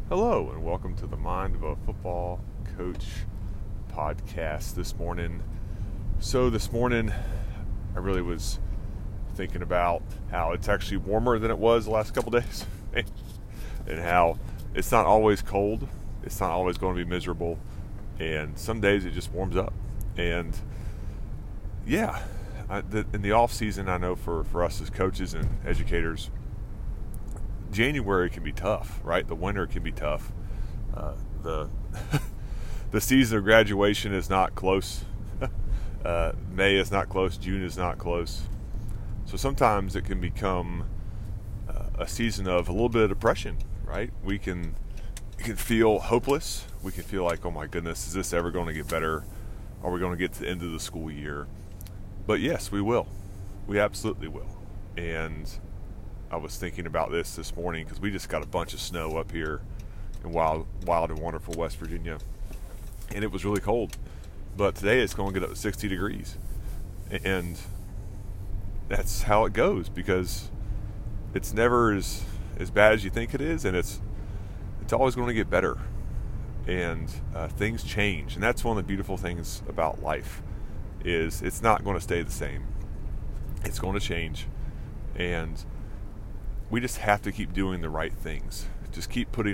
Hello, and welcome to the Mind of a Football Coach podcast this morning. So this morning, I really was thinking about how it's actually warmer than it was the last couple days, and how it's not always cold, it's not always going to be miserable, and some days it just warms up. And yeah, in the off season, I know for us as coaches and educators, January can be tough, right? The winter can be tough. The season of graduation is not close. May is not close. June is not close. So sometimes it can become a season of a little bit of depression, right? We can feel hopeless. We can feel like, oh my goodness, is this ever going to get better? Are we going to get to the end of the school year? But yes, we will. We absolutely will. And I was thinking about this morning because we just got a bunch of snow up here in wild and wonderful West Virginia, and it was really cold. But today it's going to get up to 60 degrees, and that's how it goes because it's never as bad as you think it is, and it's always going to get better. And things change, and that's one of the beautiful things about life is it's not going to stay the same. It's going to change, and we just have to keep doing the right things. Just keep putting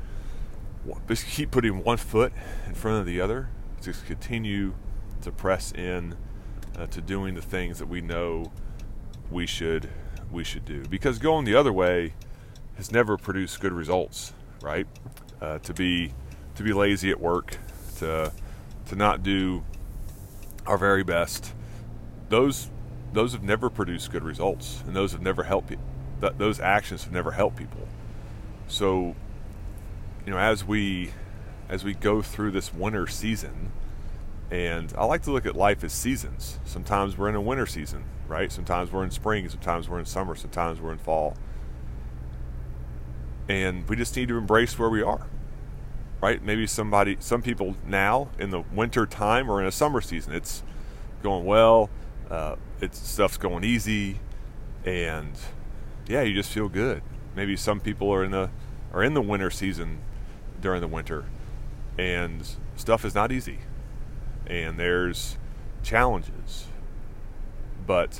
one foot in front of the other. Just continue to press in to doing the things that we know we should do. Because going the other way has never produced good results, right? To be lazy at work, to not do our very best. Those have never produced good results, and those have never helped people. Those actions have never helped people. So, as we go through this winter season, and I like to look at life as seasons. Sometimes we're in a winter season, right? Sometimes we're in spring, sometimes we're in summer, sometimes we're in fall. And we just need to embrace where we are, right? Maybe some people now in the winter time are in a summer season. It's going well, stuff's going easy, and yeah, you just feel good. Maybe some people are in the winter season during the winter, and stuff is not easy, and there's challenges. But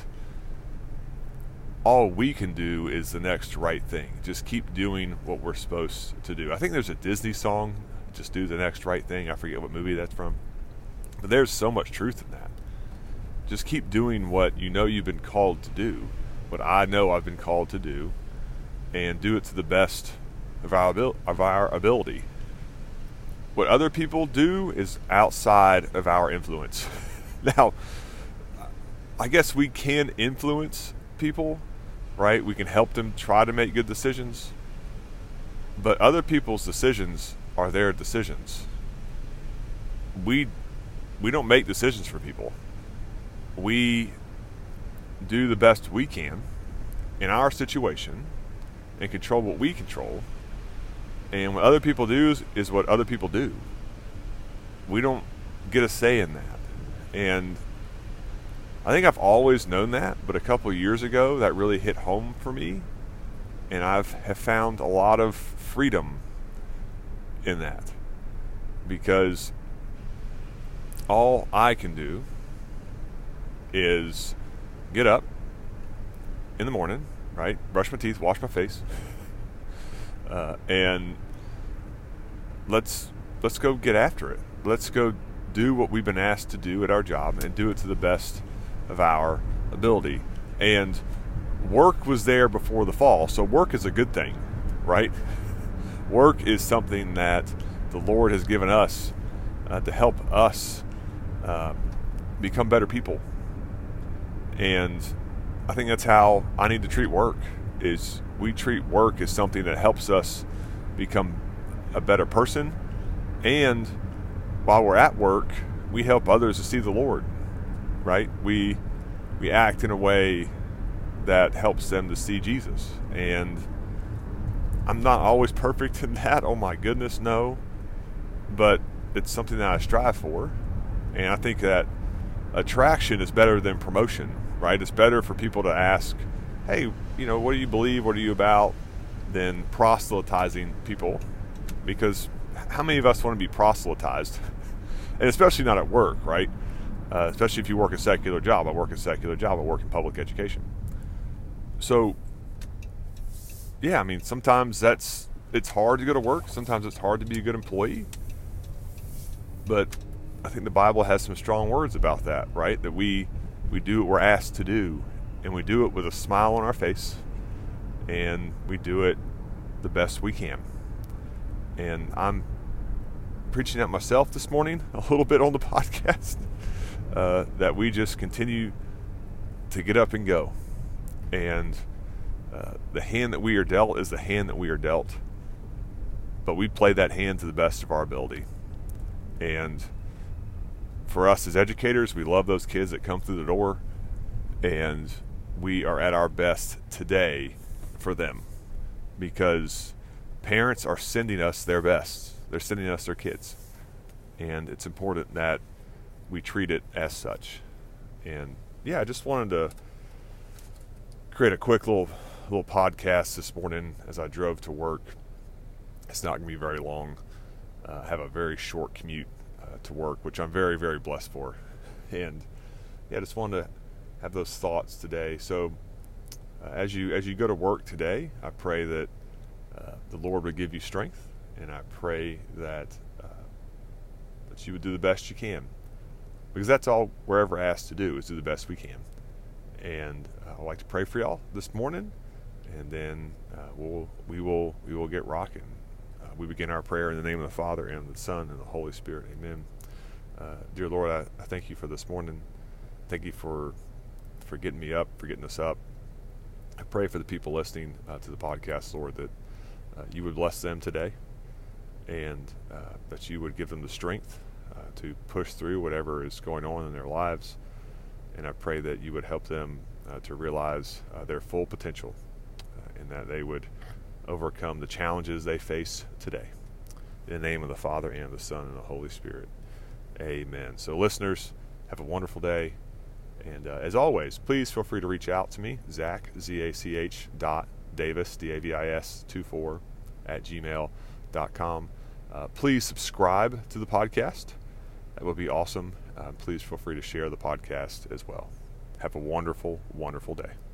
all we can do is the next right thing. Just keep doing what we're supposed to do. I think there's a Disney song, "Just Do the Next Right Thing." I forget what movie that's from, but there's so much truth in that. Just keep doing what you know you've been called to do. What I know I've been called to do, and do it to the best of our ability. What other people do is outside of our influence. Now, I guess we can influence people, right? We can help them try to make good decisions, but other people's decisions are their decisions. We don't make decisions for people. We do the best we can in our situation and control what we control. And what other people do is what other people do. We don't get a say in that. And I think I've always known that, but a couple of years ago that really hit home for me. And have found a lot of freedom in that. Because all I can do is get up in the morning, right? Brush my teeth, wash my face, and let's go get after it. Let's go do what we've been asked to do at our job and do it to the best of our ability. And work was there before the fall, so work is a good thing, right? Work is something that the Lord has given us to help us become better people. And I think that's how I need to treat work, is we treat work as something that helps us become a better person. And while we're at work, we help others to see the Lord, right? We act in a way that helps them to see Jesus. And I'm not always perfect in that. Oh my goodness, no. But it's something that I strive for. And I think that attraction is better than promotion, right? It's better for people to ask, hey, what do you believe? What are you about? Than proselytizing people because how many of us want to be proselytized? And especially not at work, right? Especially if you work a secular job. I work a secular job. I work in public education. So, yeah, I mean, sometimes it's hard to go to work. Sometimes it's hard to be a good employee. But I think the Bible has some strong words about that, right? That we do what we're asked to do, and we do it with a smile on our face, and we do it the best we can. And I'm preaching at myself this morning a little bit on the podcast, that we just continue to get up and go. And the hand that we are dealt is the hand that we are dealt. But we play that hand to the best of our ability. And for us as educators, we love those kids that come through the door, and we are at our best today for them, because parents are sending us their best. They're sending us their kids, and it's important that we treat it as such. And yeah, I just wanted to create a quick little podcast this morning as I drove to work. It's not going to be very long. I have a very short commute to work, which I'm very, very blessed for. And yeah, I just wanted to have those thoughts today. So as you go to work today, I pray that the Lord would give you strength, and I pray that you would do the best you can, because that's all we're ever asked to do, is do the best we can. And I'd like to pray for y'all this morning, and then we will get rocking. We begin our prayer in the name of the Father, and the Son, and the Holy Spirit. Amen. Dear Lord, I thank you for this morning. Thank you for getting me up, for getting us up. I pray for the people listening to the podcast, Lord, that you would bless them today, and that you would give them the strength to push through whatever is going on in their lives. And I pray that you would help them to realize their full potential, and that they would overcome the challenges they face today. In the name of the Father, and the Son, and the Holy Spirit. Amen. So listeners, have a wonderful day. And as always, please feel free to reach out to me, Zach, Z-A-C-H Davis, D-A-V-I-S 24 @gmail.com. Please subscribe to the podcast. That would be awesome. Please feel free to share the podcast as well. Have a wonderful, wonderful day.